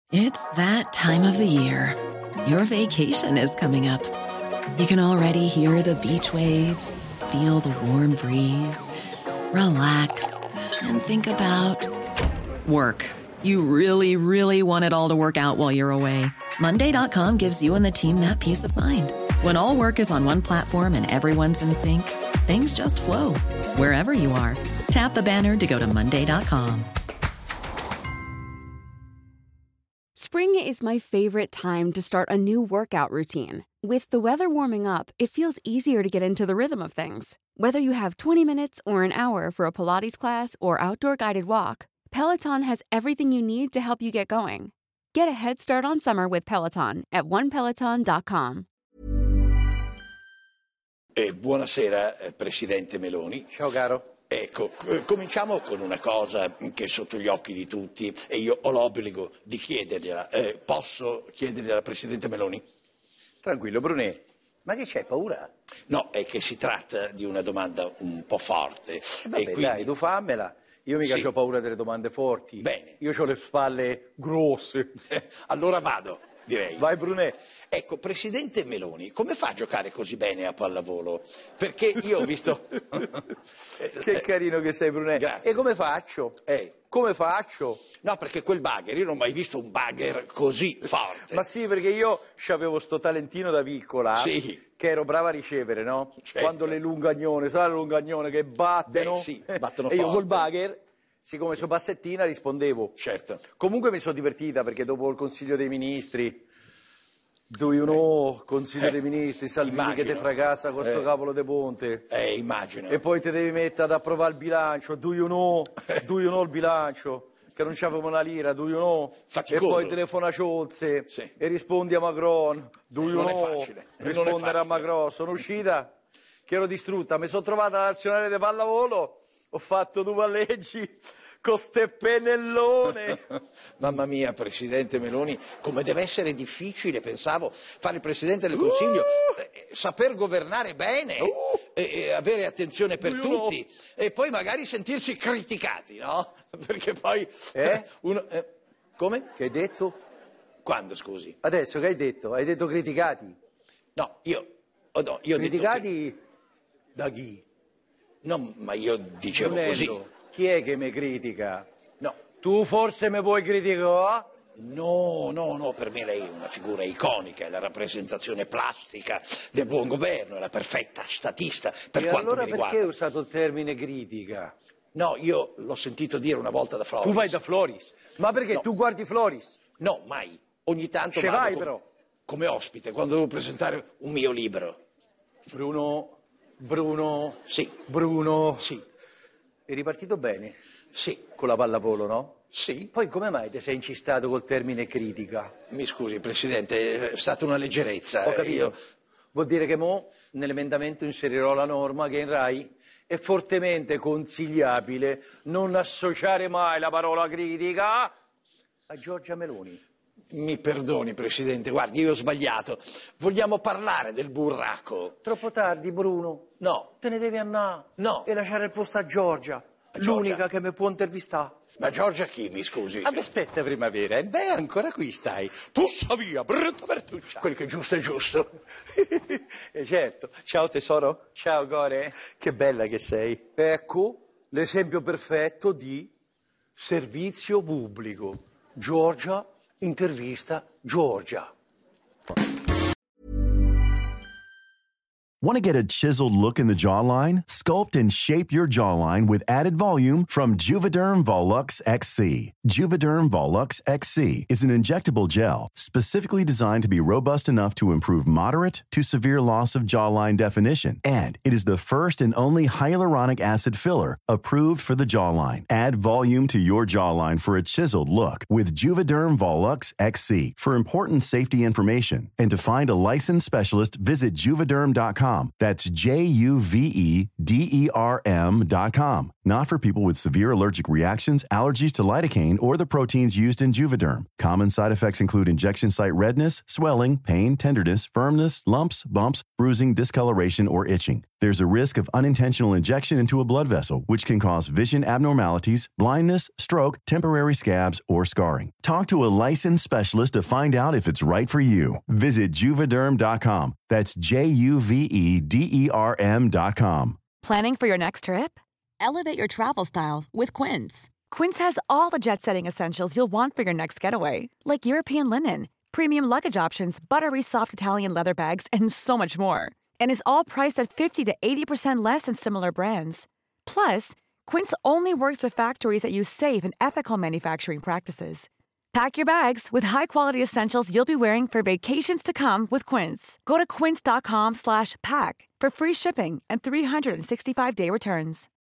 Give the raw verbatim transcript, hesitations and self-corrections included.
It's that time of the year. Your vacation is coming up. You can already hear the beach waves, feel the warm breeze, relax, and think about work. You really, really want it all to work out while you're away. Monday dot com gives you and the team that peace of mind. When all work is on one platform and everyone's in sync, things just flow. Wherever you are, tap the banner to go to Monday dot com. Spring is my favorite time to start a new workout routine. With the weather warming up, it feels easier to get into the rhythm of things. Whether you have twenty minutes or an hour for a Pilates class or outdoor guided walk, Peloton has everything you need to help you get going. Get a head start on summer with Peloton at one peloton dot com. Eh, buonasera, eh, Presidente Meloni. Ciao caro. Ecco, eh, cominciamo con una cosa che è sotto gli occhi di tutti e io ho l'obbligo di chiedergliela. Eh, posso chiedergliela, Presidente Meloni? Tranquillo, Brunet. Ma che c'è, paura? No, è che si tratta di una domanda un po' forte. Eh vabbè, e quindi... dai, tu fammela. Io mica Sì. ho paura delle domande forti. Bene. Io ho le spalle grosse. Allora vado, direi. Vai, Brunet. Ecco, Presidente Meloni, come fa a giocare così bene a pallavolo? Perché io ho visto... Che carino che sei, Brunet. Grazie. E come faccio? Eh. Come faccio? No, perché quel bagger, io non ho mai visto un bagger così forte. Ma sì, perché io c'avevo sto talentino da piccola. Sì. Che ero brava a ricevere, no? Certo. Quando le lungagnone, sai le lungagnone che battono? Beh, sì, battono E io forte. col bagger, siccome sono bassettina, rispondevo. Certo. Comunque mi sono divertita perché dopo il Consiglio dei Ministri, do you know, Consiglio Eh, dei Ministri, Salvini che immagino. te fracassa con sto Eh. cavolo de ponte. Eh, immagino. E poi ti devi mettere ad approvare il bilancio, do you know, do you know il bilancio, che non c'avevo una lira, do you know. Faticoso. E poi telefona a Ciolze Sì. e rispondi a Macron, do you Non è know. facile, non è Rispondere a facile. Macron. Sono uscita, che ero distrutta, mi sono trovata alla nazionale di pallavolo, ho fatto due palleggi con ste pennellone. Mamma mia, Presidente Meloni, come deve essere difficile, pensavo, fare il Presidente del Consiglio, eh, saper governare bene, Uh! e, e avere attenzione per Io tutti, e poi magari sentirsi criticati, no? Perché poi... Eh? Uno, eh, come? Che hai detto? Quando, scusi? Adesso che hai detto? Hai detto criticati? No, io... oh, no, io ho detto Criticati da chi? che- no, ma io dicevo Brunello, così. chi è che mi critica? No, Tu forse mi puoi criticare? no, no, no, per me lei è una figura iconica, è la rappresentazione plastica del buon governo, è la perfetta statista per E quanto allora mi perché riguarda. hai usato il termine critica? No, io l'ho sentito dire una volta da Floris. Tu vai da Floris. Ma perché No. tu guardi Floris? No, mai. Ogni tanto Ce vado vai, com- però. come ospite, quando devo presentare un mio libro. Bruno, Bruno, Sì, Bruno. sì, È ripartito bene sì, con la pallavolo, no? sì. Poi come mai ti sei incistato col termine critica? Mi scusi, Presidente, è stata una leggerezza. Ho capito. Io... Vuol dire che mo nell'emendamento inserirò la norma che in Rai è fortemente consigliabile non associare mai la parola critica a Giorgia Meloni. Mi perdoni, Presidente, guardi, io ho sbagliato. Vogliamo parlare del burraco? Troppo tardi, Bruno. No. Te ne devi andare. No. E lasciare il posto a Giorgia, Giorgia? l'unica che mi può intervistare. Ma Giorgia chi, mi scusi? Ah, beh, aspetta primavera, beh ancora qui stai. Pussa via, brutta Bertuccia. Quel che è giusto è giusto. E certo. Ciao tesoro. Ciao Gore. Che bella che sei. Ecco l'esempio perfetto di servizio pubblico. Giorgia intervista Giorgia. Want to get a chiseled look in the jawline? Sculpt and shape your jawline with added volume from Juvederm Volux X C. Juvederm Volux X C is an injectable gel specifically designed to be robust enough to improve moderate to severe loss of jawline definition. And it is the first and only hyaluronic acid filler approved for the jawline. Add volume to your jawline for a chiseled look with Juvederm Volux X C. For important safety information and to find a licensed specialist, visit juvederm dot com. That's J U V E D E R M dot com. Not for people with severe allergic reactions, allergies to lidocaine, or the proteins used in Juvederm. Common side effects include injection site redness, swelling, pain, tenderness, firmness, lumps, bumps, bruising, discoloration, or itching. There's a risk of unintentional injection into a blood vessel, which can cause vision abnormalities, blindness, stroke, temporary scabs, or scarring. Talk to a licensed specialist to find out if it's right for you. Visit Juvederm dot com. That's J U V E D E R M dot com. Planning for your next trip? Elevate your travel style with Quince. Quince has all the jet-setting essentials you'll want for your next getaway, like European linen, premium luggage options, buttery soft Italian leather bags, and so much more. And is all priced at fifty to eighty percent less than similar brands. Plus, Quince only works with factories that use safe and ethical manufacturing practices. Pack your bags with high-quality essentials you'll be wearing for vacations to come with Quince. Go to quince dot com slash pack for free shipping and three sixty-five day returns.